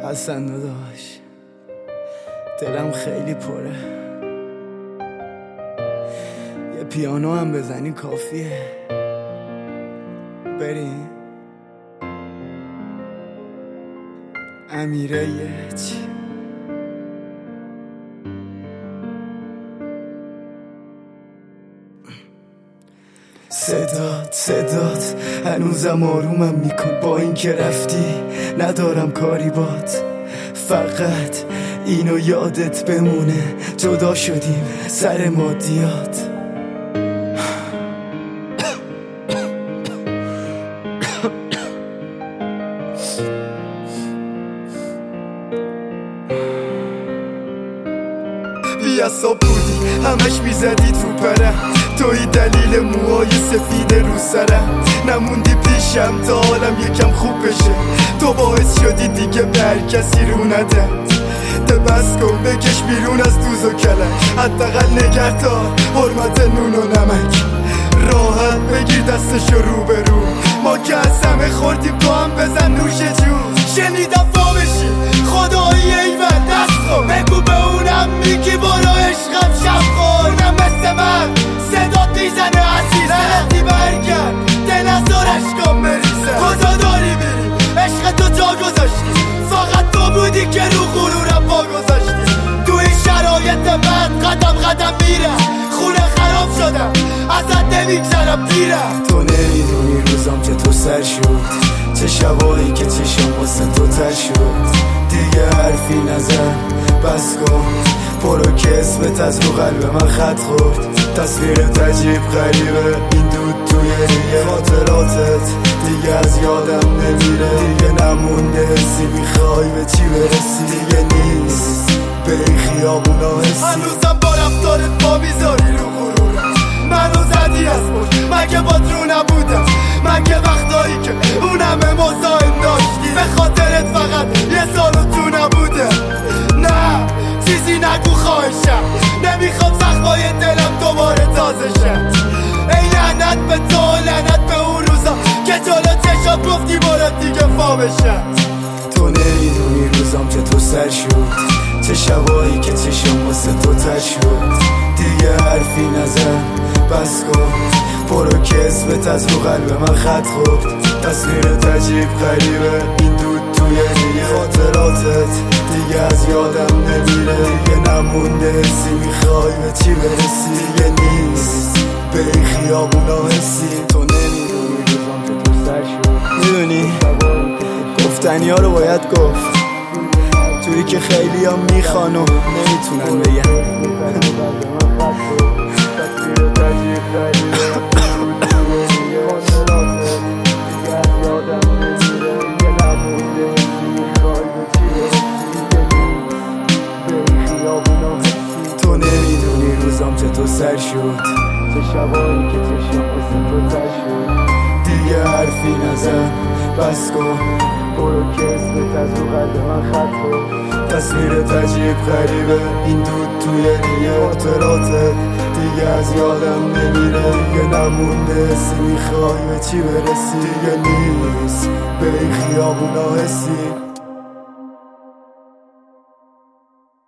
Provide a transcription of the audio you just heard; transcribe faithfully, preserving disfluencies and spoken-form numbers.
حسن داداش دلم خیلی پره، یه پیانو هم بزنی کافیه. بریم امیره چی صدات صدات هنوزم آرومم میکن، با این که رفتی ندارم کاری بات، فقط اینو یادت بمونه جدا شدیم سر مادیات. بی‌عصاب بودی همش میزدی تو پرم، توی دلیل موهای سفید رو سرم، نموندی پیشم تا حالم یکم خوب بشه، تو باعث شدی دیگه به هر کسی رو ندم. ده بس کن بکش بیرون از دوز و کلک، حداقل نگهدار حرمت نون و نمک، راحت بگیر دستشو رو به رو، ما که از همه خوردیم تو هم بزن نوش جون. شنیدم فا بشی خدایی ایول دست خور، بگو به اونم میگی برو عشقم شب خور، اونم مثل من صدات میزنه عزیزم، لعنتی برگرد دل از دار عشقام بریزه. کجا داری میری عشق تو جا گذاشتی، فقط تو بودی که رو غرورم پا گذاشتی. تو این شرایط من قدم قدم میرم، خونه خراب شدم ازت نمیگذرم پیرم. تو نمیدونی روزم که تو سر شد، چه شبایی که چشم واسه تو تر شد، دیگه حرفی نزن بس کن، برو که اسمت از رو قلب من خط خورد. تصویرت عجیب غریبه این دود توی دیگه خاطراتت دیگه از یادم نمیره، دیگه نمونده حسی میخوای به چی برسی، دیگه نیست به این خیابونا حسی. هنوزم با رفتارت پا میذاری رو غرورم، منو زدی از پشت مگه بات رو نبودم، مگه وقتایی که اون همه مزاحم داشتی به خاطرت فقط یه سالو تو نبوده. نه چیزی نگو خواهشم، نمیخوام زخمای دلم دوباره تازه شد. ای لعنت به تو لعنت به اون روزا که جلو چشم گفتی برات دیگه فا بشم. تو نمیدونی روزم که تو سر شد، چه شبایی که چشم واسه تو تر شد، دیگه حرفی نزن بس کن، برو که اسمت از رو قلب من خط خورد. تصویرت عجیب غریبه این دود توی دیگه خاطراتت دیگه از یادم نمیره، دیگه نمونده حسی میخوای به چی برسی، دیگه نیست به این خیابونا حسی. تو نمیدونی روزم که تو سر شد، میدونی گفتنی ها رو باید گفت، جوری که خیلی ها میخوان و نمیتونن بگن. تو نمیدونی روزم که تو سر شد، چه شبایی که چشم واسه تو تر شد، دیگه حرفی نزن بس کن، برو که اسمت از رو قلب من خط خورد. تصویرت عجیب غریبه این دود توی دیگه خاطراتت دیگه از یادم نمیره، دیگه نمونده حسی میخوای به چی برسی، دیگه نیست به این خیابونا حسی.